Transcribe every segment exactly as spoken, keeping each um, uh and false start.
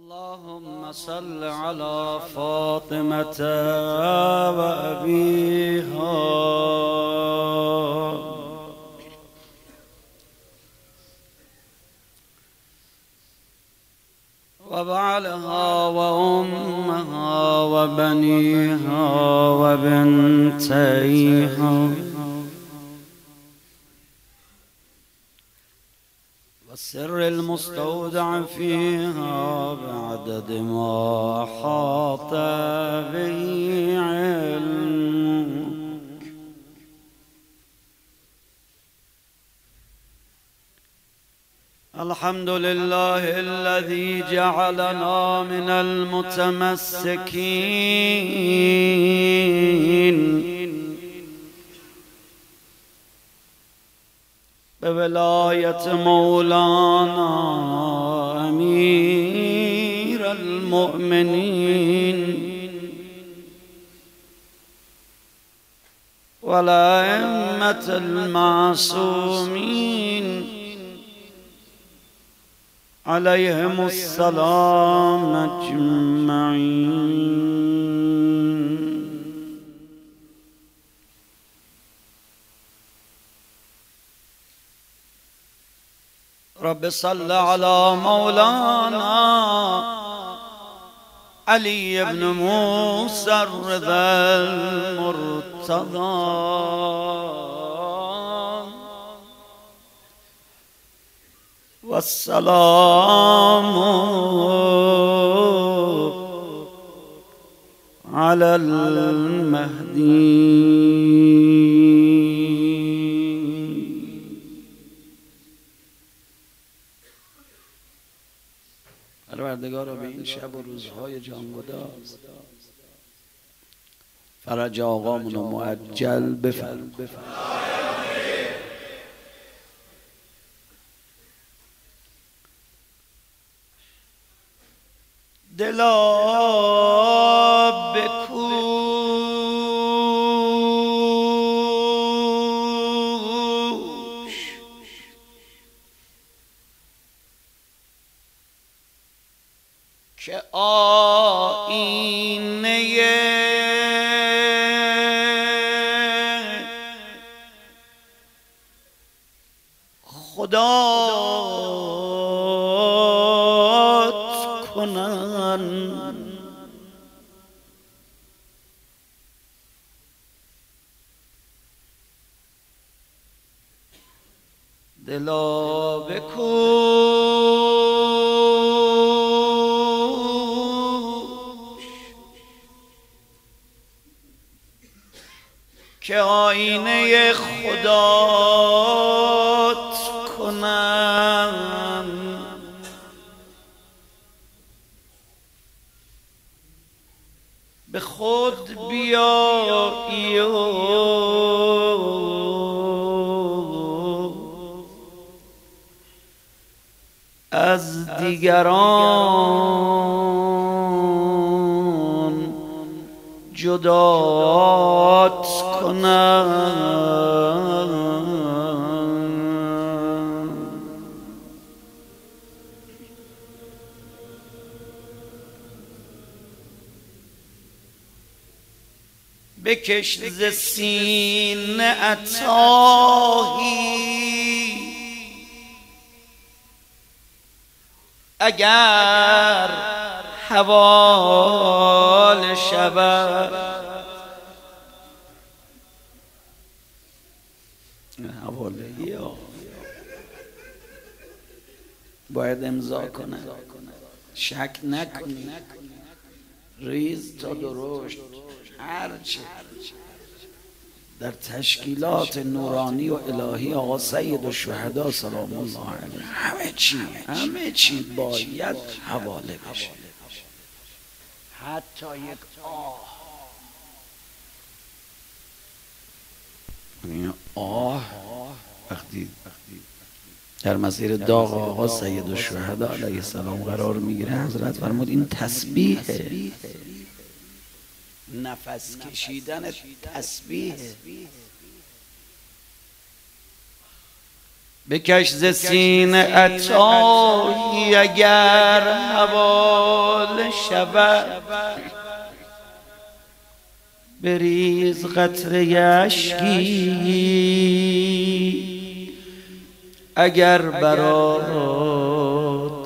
اللهم صل على فاطمة وأبيها وبعلها وأمها وبنيها وبنتيها والسر المستودع فيها بعدد ما حاط به علمك. الحمد لله الذي جعلنا من المتمسكين بولاية مولانا أمير المؤمنين والأئمة المعصومين عليهم السلام أجمعين. رب صل على مولانا علي بن موسى الرضا المرتضى والسلام على المهدي. پروردگارا به این شب و روزهای جانگداز فرج آقامون رو معجل بفرم. دلا بکوش که آینه خدات کنن. دلا بکوش که آینه خدات کنم. به خود بیایی و از دیگران جدات کنم. بکش ز سینه اتاهی اگر حوال شود. حواله یا باید امضا کنه، شک نکنی، ریز تا درشت هرچه در تشکیلات نورانی و الهی آقا سید الشهدا سلام الله علیه همه چی همه چی باید حواله بشه. حتی یک آه آه وقتی در مسیر داغ آقا سید الشهدا علیه السلام قرار میگیره، حضرت فرمود این تسبیحه، نفس کشیدن تسبیحه. بکش ز سینه عطایی اگر هوا نشود بریز قطره اشکی اگر برات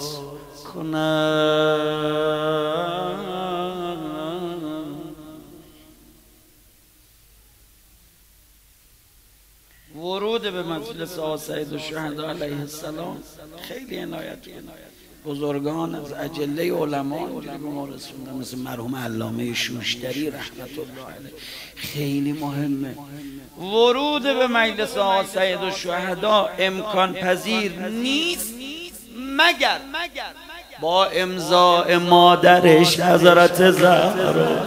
کنم. ورود به مجلس آقا سید الشهدا علیه السلام خیلی عنایت بزرگان از اجله علما اینجوری به ما رسوندن، مثل مرحوم علامه شوشتری رحمت الله علیه. خیلی مهمه. ورود به مجلس آقا سید الشهدا امکان پذیر نیست مگر با امضاء مادرش حضرت زهرا.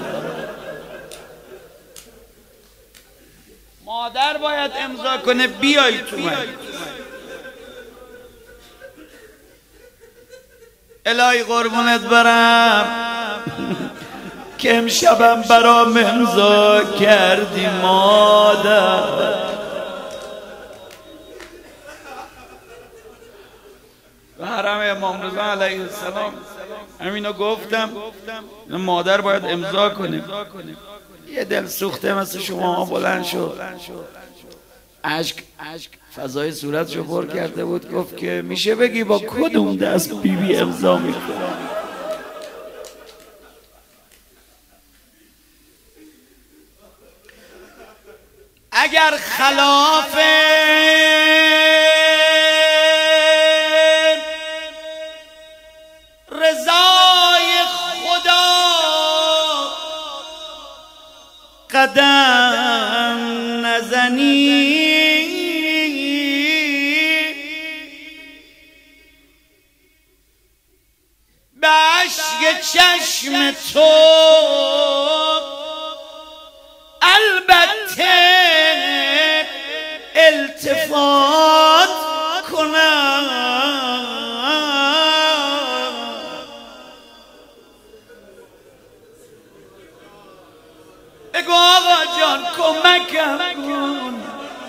مادر باید امضا کنه بیای تو من. الهی قربونت برم که امشبم برام امضا کردی مادر. و حرم امام رضا علیه السلام همینو گفتم، مادر باید امضا کنه. یه دل سوخته مثل شما بلند شد، اشک فضای صورتشو پر کرده بود، گفت که میشه بگی با کدوم دست بی بی امضا میکنه؟ اگر خلاف رضای خدا قدم نزنی به اشک چشم تو البته التفات کنم. بگو آقا جان کمکم کن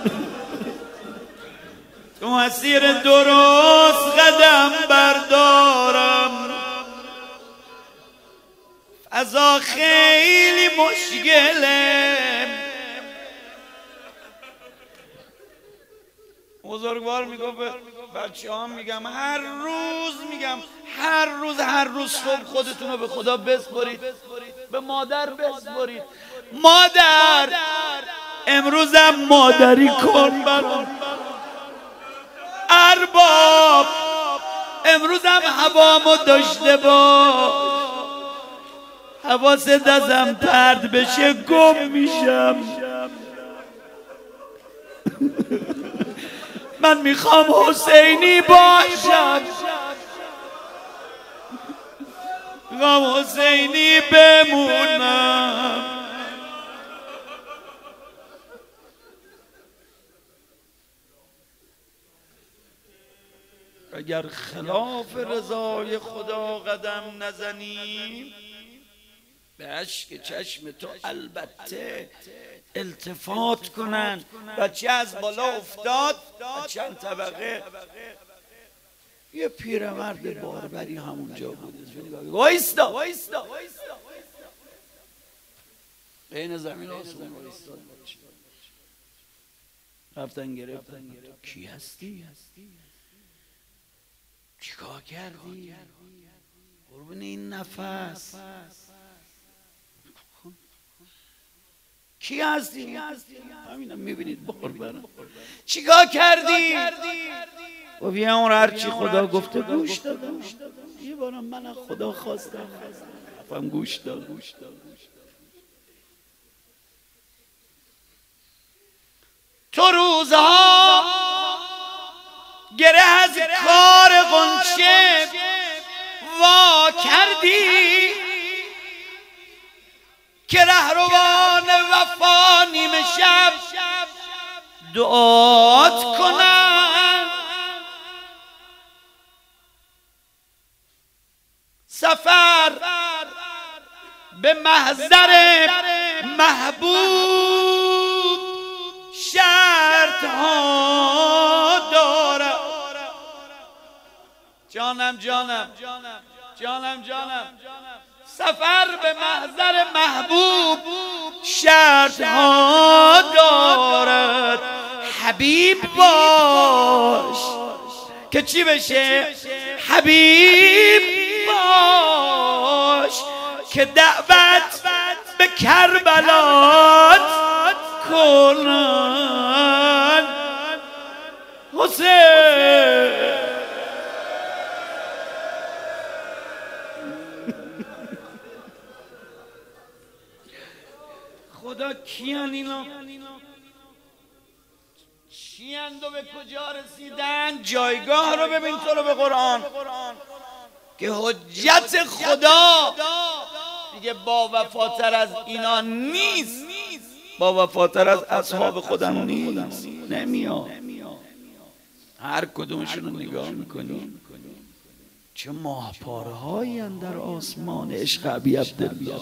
تو مسیر درست قدم بردارم. فضا خیلی مشکله. بزرگوار میگم به بچه ها، میگم هر روز میگم هر روز هر روز صبح خودتون رو به خدا بسپارید، به مادر بسپارید. مادر امروزم مادری کن برام. ارباب امروزم هوامو داشته باش. حواست ازم پرت بشه گم میشم. من میخوام حسینی باشم، میخوام حسینی بمونم. اگر خلاف رضای خدا قدم نزنی به اشک چشم تو البته التفات کنن. بچه از بالا افتاد چند طبقه، یه پیرمرد باربری همونجا بود. وایستا وایستا بین زمین و آسمان وایستا. رفتن گرفتن. کی هستی؟ چیکار کردی؟ قربون این نفس کی هستی؟ همینم میبینید باربرم. چیکار کردی؟ و بیا اون هرچی خدا گفته گوش دادم. یه بارم من از خدا خواستم افهم گوش داد. تو روزها گره از کار غنچه وا کردی که رهروان وفا نیمه شب دعات کنم. سفر به محضر محبوب شرط ها دارم. جانم جانم جانم جانم سفر به محضر محبوب شرط ها دارد. حبیب باش که چی بشه؟ حبیب باش که دعوت به کربلات کنن. حسین خدا کیان اینا؟ چیند و به کجا رسیدن؟ جایگاه رو ببین تو رو به قرآن که حجت خدا دیگه با وفاتر از اینا نیست، با وفاتر از اصحاب خودم نیست، نمیاد. هر کدومشون رو نگاه میکنیم چه ماهپارهایی در آسمان عشق ابی عبدالله.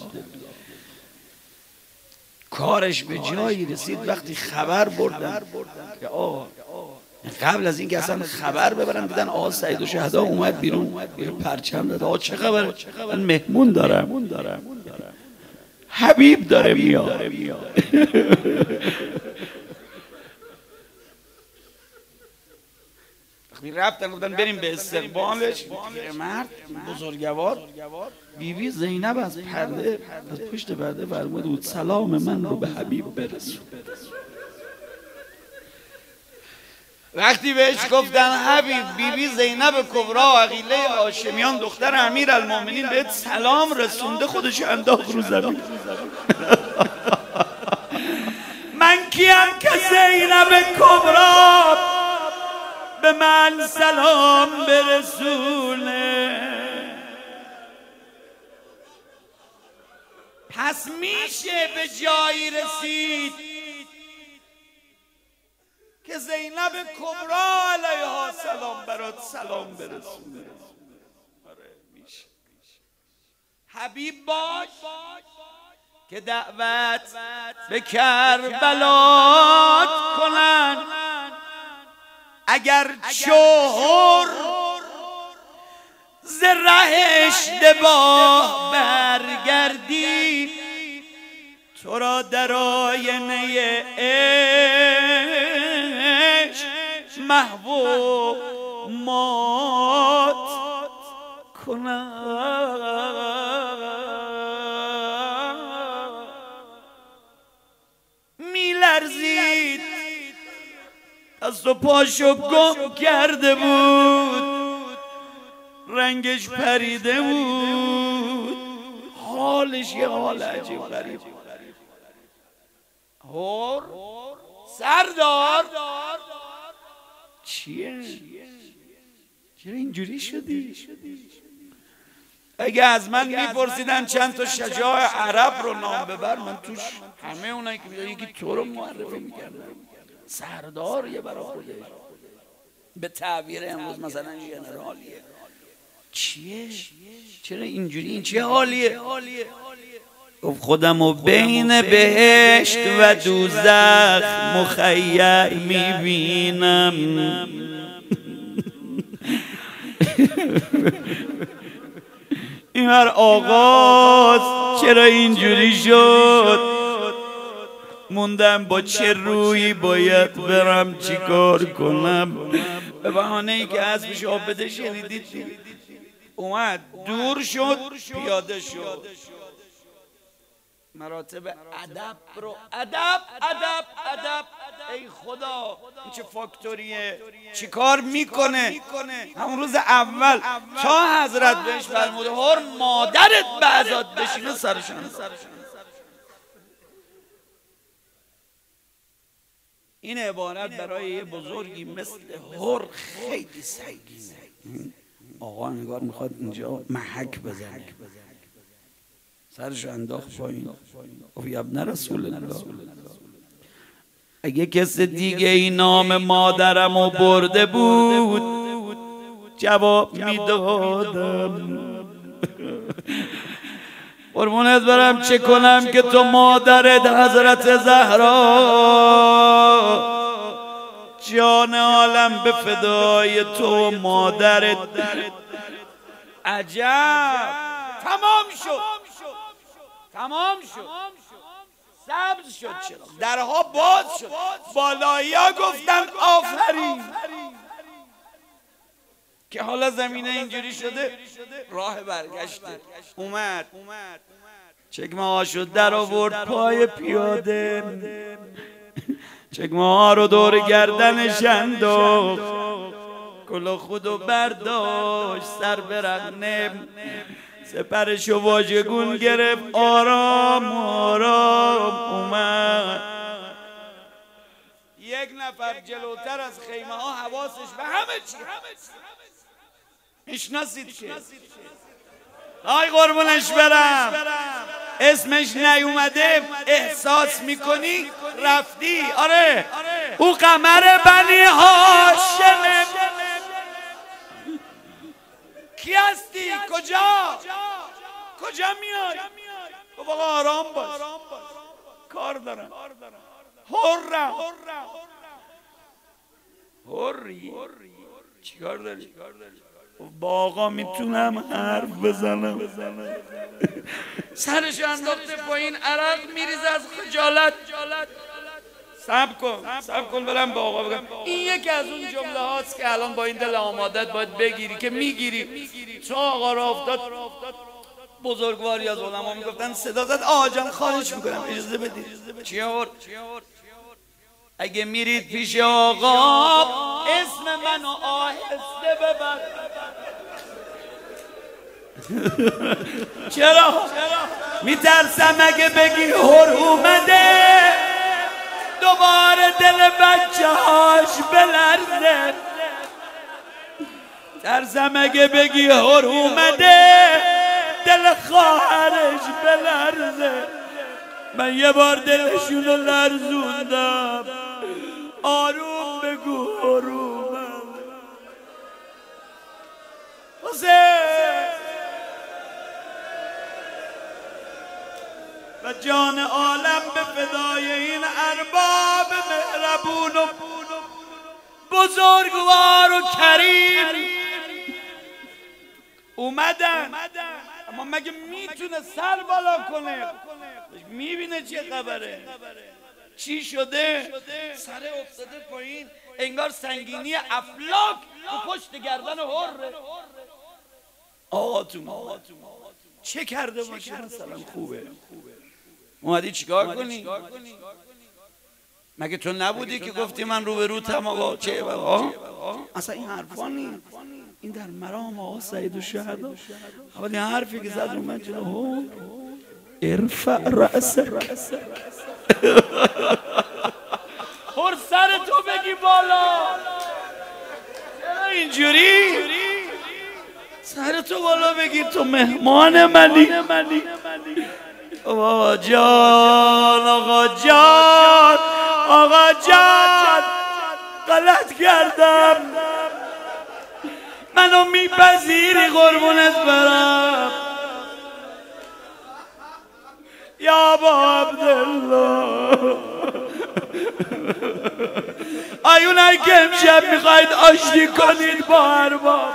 کارش به جایی رسید وقتی خبر بردن که آه قبل از اینکه اصلا خبر ببرن دیدن آقا سید الشهدا اومد بیرون، یه پرچم داد. آقا چه خبره؟ من مهمون دارم، حبیب داره میاد. وقتی رفتن گفتن بریم به استقبالش، مرد بزرگوار بیبی زینب از پرده، از پشت پرده فرمود بود سلام من رو به حبیب برسون. وقتی بهش گفتن حبیب بیبی زینب کبرا عقیله هاشمیان دختر امیرالمومنین بهت سلام رسونده، خودش انداخت رو زمین. من کیم که زینب کبرا به من سلام برسونه؟ پس میشه به جایی رسید که زینب کبرا علیها سلام برات سلام برسونه. آره میشه. حبیب باش که دعوت به کربلات کنن. اگر چهر ز ره اشتباه برگردی، تو را در آینه عشق محو مات کنم. میلرزید، دست و پاشو گم کرده بود، رنگش پریده بود، حالش یه حال عجیب غریب. هور سردار چیه؟ چرا اینجوری شدی؟ اگه از من میپرسیدن چند تا شجاع عرب رو نام ببر، من توش همه اونایی که میگن یکی تو رو معرفی میکردم. سردار یه برا خودش، به تعبیر امروز مثلا ژنرالیه. چیه؟ چرا اینجوری؟ این چه حالیه؟ گفت خودمو بین بهشت و دوزخ مخیر میبینم. این هر آغاز چرا اینجوری شد؟ موندم با چه رویی باید برم چیکار کنم؟ به بهانه ای که اسبش آب بده شنیدید اومد دور شد پیاده شد. مراتب ادب رو ادب ادب ادب. ای خدا این چه فاکتوریه؟ چی کار میکنه؟ همون روز اول تا حضرت بهش فرموده هر مادرت بعضات بشینه سرشان. این عبارت برای یه بزرگی مثل هر خیلی سنگینه. آقا نگار میخواد اینجا محک بزنه، سرش انداخت پایین. گفت یا ابن رسول الله، اگه کس دیگه این نام مادرمو برده بود جواب میدادم. قربونت برم چه کنم که تو مادرت حضرت زهرا جان عالم به فدای تو مادرت. عجب تمام شد تمام شد سبز شد. چرا درها باز شد، بالایی ها گفتن آفرین. که حالا زمینه اینجوری شده، راه برگشته اومد. چکمه ها شد در آورد پای پیاده، چکمه ها رو دور گردنش انداخت، کلاه خودو برداشت سر برهنه، سپرشو واژگون گرفت، آرام آرام اومد. یک نفر جلوتر از خیمه ها حواسش به همه چی میشناسید که آی قربونش برم اسمش نیومده احساس میکنی رفتی. آره او قمر بنی هاشمه. کی هستی؟ کجا؟ کجا میای؟ گفت آقا آرام باش، کار دارم. حرم. حری چیکار داری؟ با آقا میتونم حرف بزنم. سرش انداخته پایین، عرق میریزه از خجالت. صبر کن صبر کن برم با آقا بگم. این یکی از اون جمله هاست که الان با این دل آمادت باید بگیری که میگیری. چون آقا را افتاد، بزرگواری از علما میگفتن صدا زد آقا جان خواهش میکنم اجازه بدید. چی آورد؟ اگه میرید پیش آقا اسم منو آهسته ببر. چرا؟ میترسم اگه بگی هر اومده دوباره دل بچه هاش بلرزه. ترسم اگه بگی هر اومده دل خواهرش بلرزه. من یه بار دلشونو لرزوندم. آروم بگو هر اومد. حسین و جان عالم به فدای این ارباب مهربون و بزرگوار و کریم اومدن. اما مگه میتونه سر بالا کنه؟ میبینه چه خبره؟ چی شده؟ سر افتاده پایین، انگار سنگینی افلاک تو پشت گردن حره. آقاتون چه کرده باشه مثلا خوبه؟ اومدی چیکار کنی؟ مگه تو نبودی که گفتی من رو به رو تم آقا؟ چه آقا؟ اصلا این حرفا نیست. این در مرام آقا سید الشهدا. اول این حرفی که زد رو من جلو ارفع رأسک. خور سر تو بگی بالا. چرا اینجوری؟ سر تو بالا بگی، تو مهمان منی. آقا جان آقا جان آقا جان غلط کردم، منو میپذیری قربونت برم یا ابا عبدالله؟ آیونایی که امشب میخواید آشتی کنید با ارباب،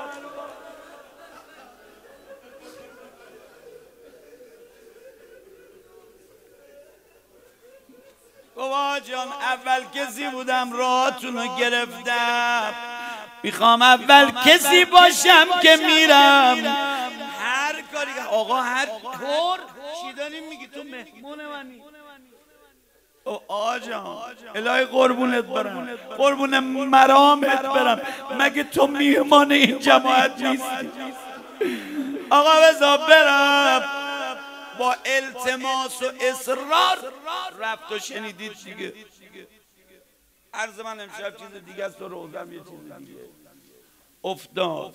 بابا جان اول کسی بودم راهاتونو گرفتم، میخوام اول کسی باشم که میرم هر کاری. آقا هر طور چی داری میگی؟ تو مهمون منی. آقا جان الهی قربونت برم، قربون مرامت برم، مگه تو میهمان این جماعت نیستی؟ آقا بذار برم. با التماس و اصرار رفت و شنیدید دیگه. عرض من امشب چیز دیگه است و روزم یه چیز دیگه. افتاد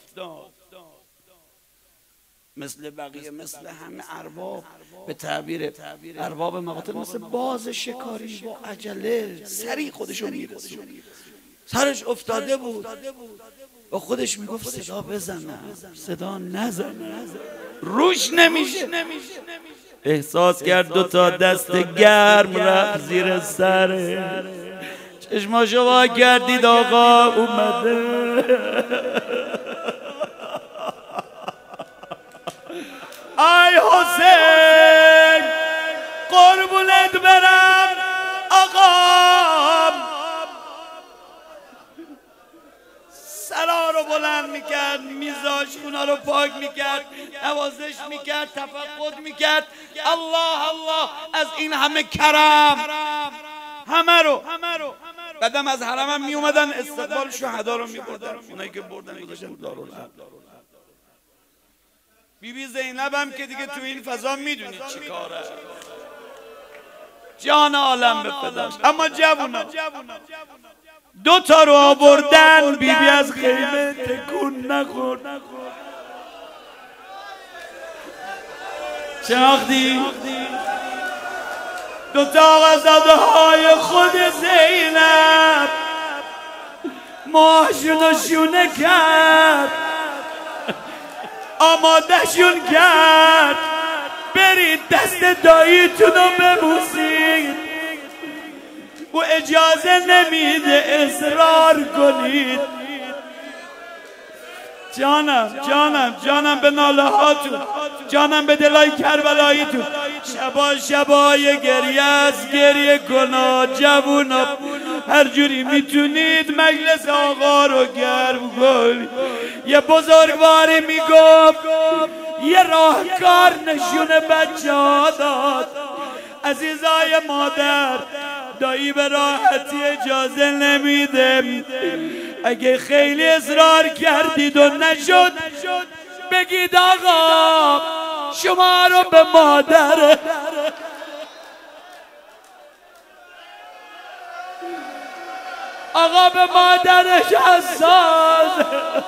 مثل بقیه، مثل همه ارباب، به تعبیر ارباب مقاتل مثل باز شکاری با عجله سریع خودشو میرسه. سرش افتاده بود، با خودش میگفت صدا بزنم صدا نزنم، روش نمیشه. احساس کرد دو تا دست گرم رفت زیر سره، چشماشو وا کردید آقا اومده. ای حسین قربونت برم آقا. سرا رو بلند میکرد، میزاش خونا رو پاک میکرد، نوازش میکرد، تفقد میکرد. الله الله از این همه کرم همه رو. بعدم از حرم هم میومدن استقبال شهدا رو میبردن، اونایی که بردن گذاشتن دارالحرب. بی بی زینب هم که دیگه تو این فضا میدونید چی کاره، جان عالم به فداش. اما جوونا دو تا رو آوردن، بی بی از خیمه تکون نخورد. شناختی؟ دو تا آقازاده های خود زینب موهاشونو شونه کرد، آماده شون کرد برید دست داییتونو ببوسید. و اجازه نمیده اصرار کنید. جانم جانم جانم به ناله هاتون، جانم به دلای کربلاییتون. شبا شبای گریه از گریه کنا جوونا، هر جوری میتونید مجلس آقا رو گرم کنید. یه بزرگواری میگفت، یه راهکار نشون بچه ها داد. عزیزای مادر، دایی به راحتی اجازه نمیده. اگه خیلی اصرار کردید و نشد، بگید آقا شما رو به مادر آقا به مادرش حساس.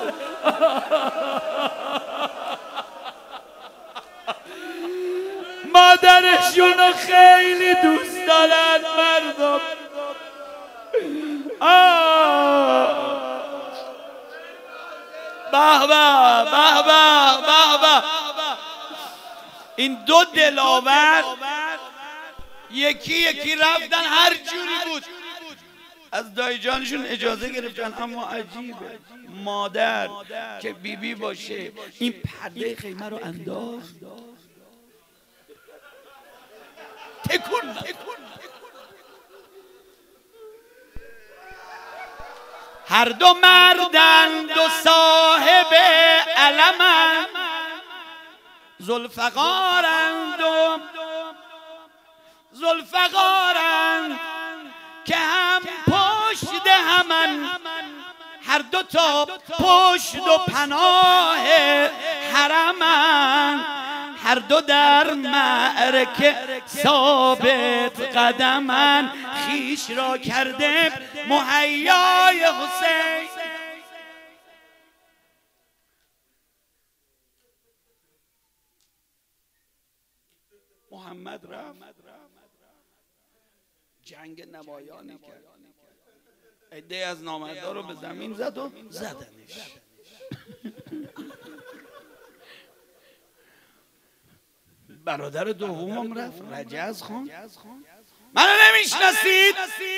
مادرشونو خیلی دوست دارن مردم. به به به به به. این دو دلاور یکی یکی رفتن، هر جوری بود از دایی جانشون اجازه گرفتن. اما عجیبه مادر که بیبی بی باشه این پرده خیمه رو انداخت، تکون تکون. هر دو مردند و صاحب علمند، ذوالفقارند و ذوالفقارند که هم پشت همن، هر دو تا پشت و پناه حرمند، هر دو در معرکه ثابت قدمن، خیش را کرده مهیای حسین. محمد رفت جنگ نمایانی کرد، عده از نامردا رو به زمین زد و زدنش. برادر دومم رفت رجز خان. منو نمیشناسید؟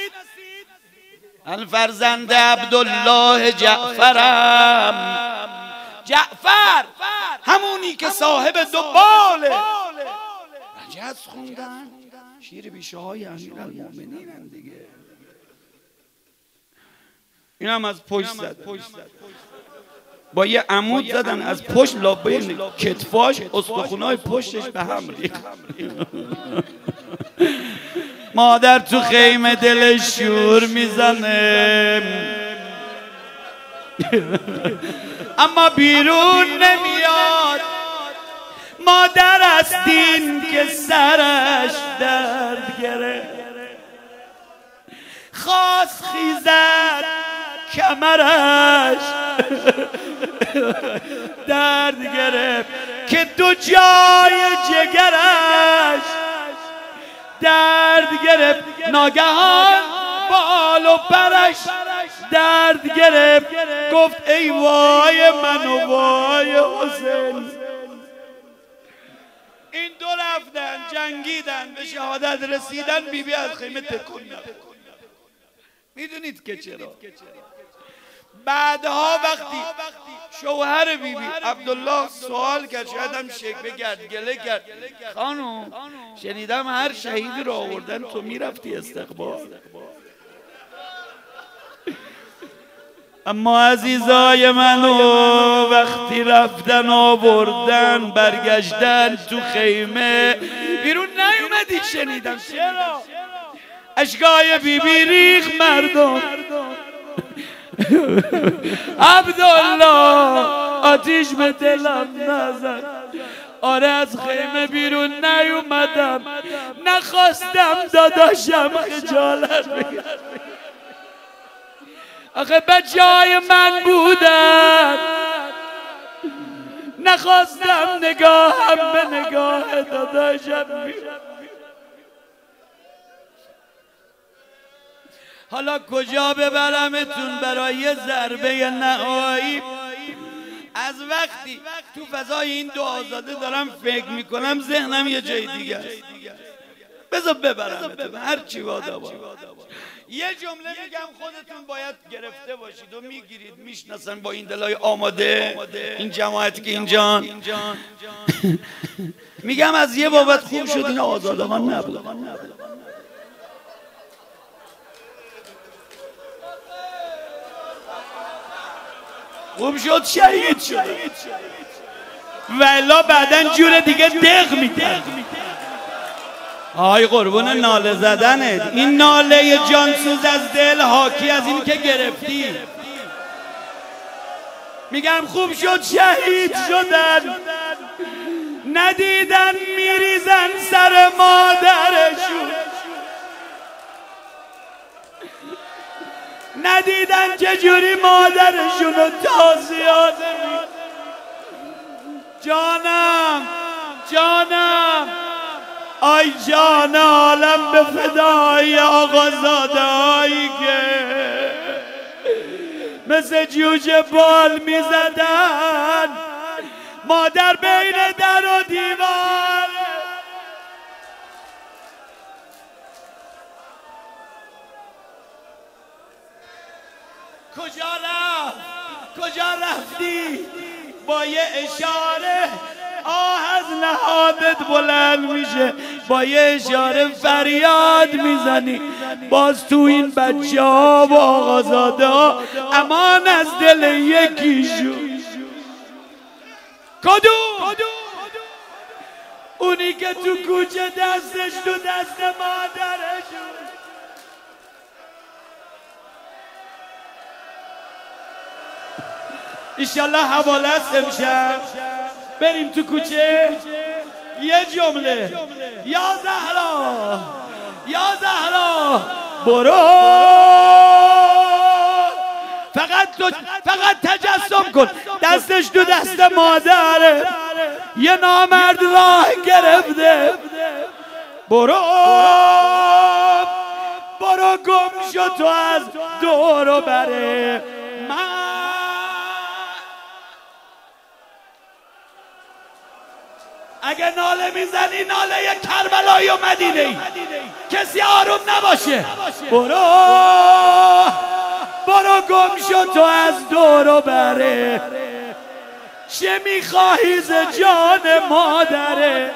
الفرزند عبدالله جعفرم. جعفر همونی که صاحب دو باله. رجز خوندن، شیر بیشه های امیرالمومنین دیگه. این هم از پشت زد، با یه عمود زدن از پشت، لابه کتفاش استخونای پشتش به هم ریخت. مادر تو خیمه دلش شور میزنه اما بیرون نمیاد. مادر از دین که سرش درد گرفت، خواست خیزد کمرش درد گرفت، که دو جای جگرش درد گرفت. ناگهان بال و برش درد گرفت. گفت ای وای من و وای حسین. این دو رفتن جنگیدن، به شهادت رسیدن. بیبی از خیمه تکون نداد. میدونید که چرا؟ بعدها وقتی شوهر بیبی بی عبدالله سوال کرد، شاید هم شکوه کرد، گله کرد، خانم شنیدم هر شهیدی رو آوردن تو میرفتی استقبال، اما عزیزای منو وقتی رفتن آوردن برگشتن تو خیمه بیرون نیومدی، شنیدم چرا؟ اشکای بیبی ریخ مردم. عبدالله آتیش به دلم نزن، آره از خیمه بیرون نیومدم، نخواستم داداشم خجالت بگیره، آخه بچه های من بودن، نخواستم نگاهم به نگاه داداشم بیرون. حالا کجا ببرمتون برای ضربه نهایی؟ از وقتی تو فضای این دو آزاده دارم فکر میکنم ذهنم یه جای دیگه است. بذار ببرمتون هر چی بادا با. یه جمله میگم خودتون باید گرفته باشید و میگیرید، میشناسن با این دلای آماده این جماعتی که اینجا. میگم از یه بابت خوب شد این آزادگان نبود، خوب شد شهید شد، ولی بعدن جور دیگه دق میکرد. آی قربون ناله زدنت، این ناله جانسوز از دل حاکی از این که گرفتی. میگم خوب شد شهید شدن، ندیدن میریزن سر مادرشون، ندیدن چجوری مادرشون رو تازیانه می. جانم جانم آی جان عالم به فدای آقازاده هایی که مثل جوجه بال می زدن، مادر بین در و دیوار. کجا رفت؟ کجا رفتی؟ با یه اشاره آه از نهادت بلند میشه، با یه اشاره فریاد میزنی. باز تو این بچه ها و آقازاده ها امان از دل یکیشون. کدوم؟ اونی که تو کوچه دستش تو دست مادرشون. ایشالله حواله است امشب بریم تو کوچه یه جمله، یا زهرا یا زهرا برو، فقط تو فقط تجسم کن دستش تو دست مادره، یه نامرد راه گرفته، برو برو گم شو تو از دور و بره. من اگه ناله میزنی ناله کربلایی و مدینه ای، کسی آروم نباشه. برو برو گم شو تو از دور و بره، چه میخواهی ز جان مادره.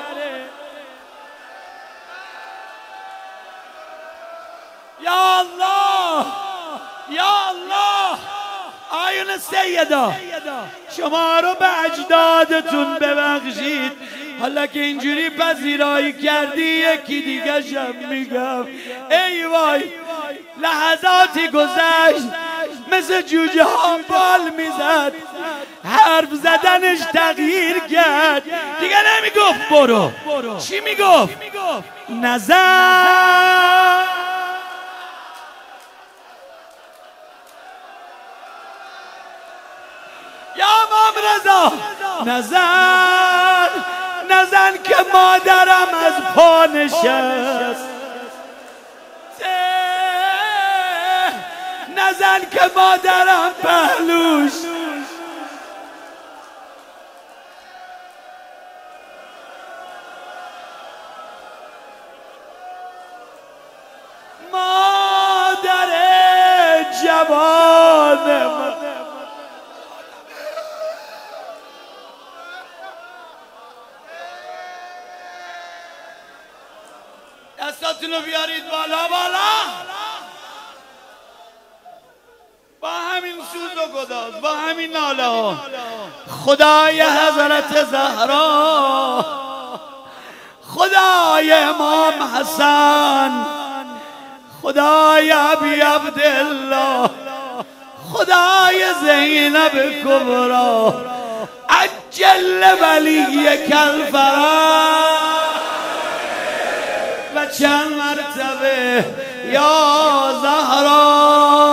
یا الله یا الله آیون سیدا شما رو به اجدادتون ببخشید، حالا که اینجوری پذیرایی کردی یکی دیگه شم میگم ای وای لحظاتی گذشت مثل جوجه ها بال میزد، حرف زدنش تغییر کرد دیگه نمیگفت برو، چی میگفت؟ نظر یا امام رضا نزن نزن که مادرم از پا نشست، نزن که مادرم پهلوش، مادر جوانم دستاتونو بیارید بالا بالا. با همین سوز و گداز، با همین ناله ها، خدای حضرت زهرا، خدای امام حسن، خدای ابی عبدالله، خدای زینب کبرا، عجل ولی کالفرج و چند مرتبه یا زهرا.